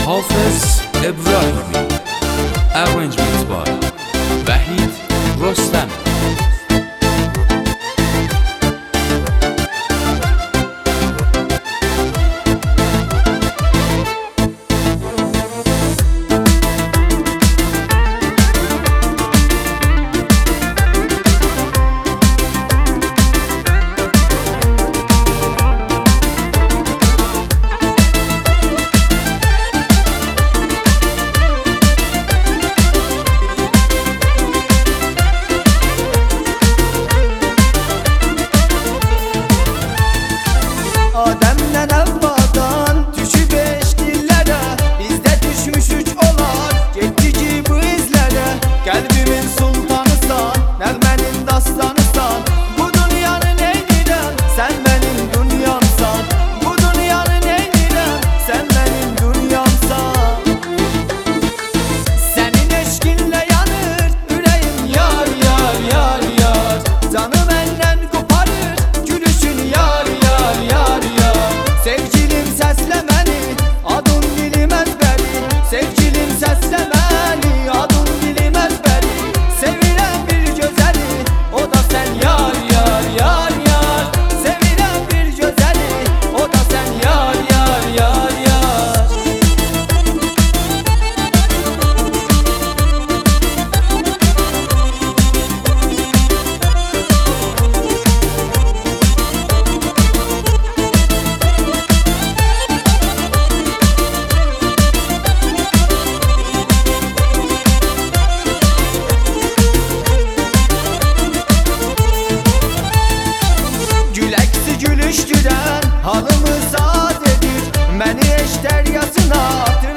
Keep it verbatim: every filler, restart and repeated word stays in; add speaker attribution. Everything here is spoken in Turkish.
Speaker 1: Hafız İbrahimi. Arrangement by Vahid Rostam.
Speaker 2: Adem'den Havva'dan düşüp eşkillere, biz de düşmüş üç olar geçici bu izlere. Kalbimin sultanısan, Nermenin dastanısan, bu dünyanın eyniren sen benim dünyamsan. Bu dünyanın eyniren sen benim dünyamsan. Senin eşkinle yanır yüreğim yar yar yar yar. Canım elden koparır gülüşün yar yar yar yar. Sevgilim seslemeni, adın dilim ezberi. Sevgilim seslemeni, adın dilim ezberi. Sevilen bir gözeli, o da sen yar yar yar yar. Sevilen bir gözeli, o da sen yar yar yar yar. Güleksi gülüştüren halımı saat edir. Beni eş deryasına